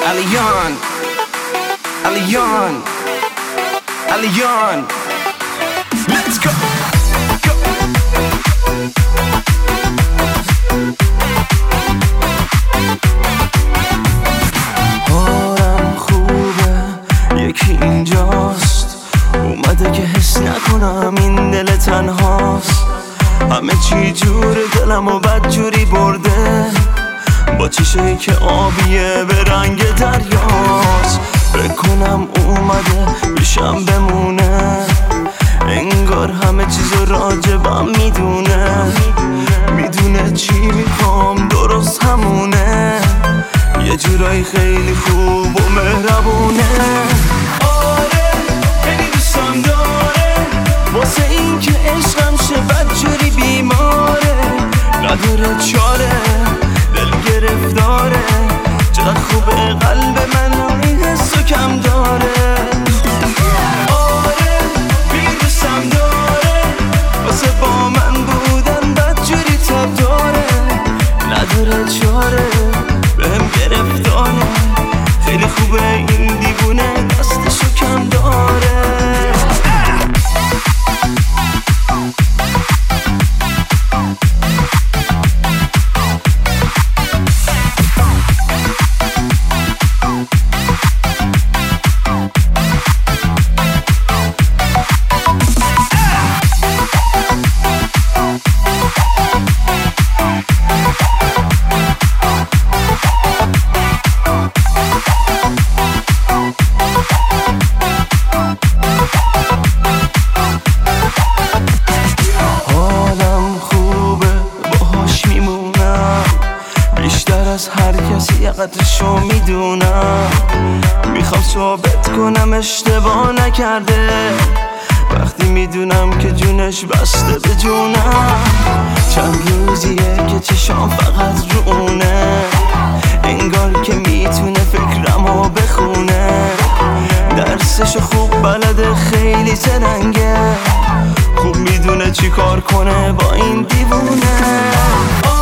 Aliyan, Aliyan, Aliyan. Let's go. حالم خوبه، یکی اینجاست اومده که حس نکنم این دل تنهاست. همه چی جور دلم و بد جوری برده، با چشایی که آبیه به رنگ دریاست. فکر کنم اومده پیشم بمونه، انگار همه چیزو راجبم میدونه چی میخوام درست همونه. یه جورایی خیلی خوب و مهربونه. آره خیلی دوستم داره، واسه این که عشقم شه بدجوری بیماره. نداره چاره، دل گرفتاره، چقدر خوبه قلب من این حسو کم داره. آره بیدوستم داره، واسه با من بودن بدجوری تب داره. نداره چاره، بهم گرفتاره، خیلی خوبه این دیوونه دستشو کم داره. هر کسی یه قدرشو میدونم، میخوام ثابت کنم اشتباه نکرده. وقتی میدونم که جونش بسته به جونم، چند روزیه که چشام فقط رونه، انگار که میتونه فکرمو بخونه. درسشو خوب بلده، خیلی زرنگه، خوب میدونه چی کار کنه با این دیوونه.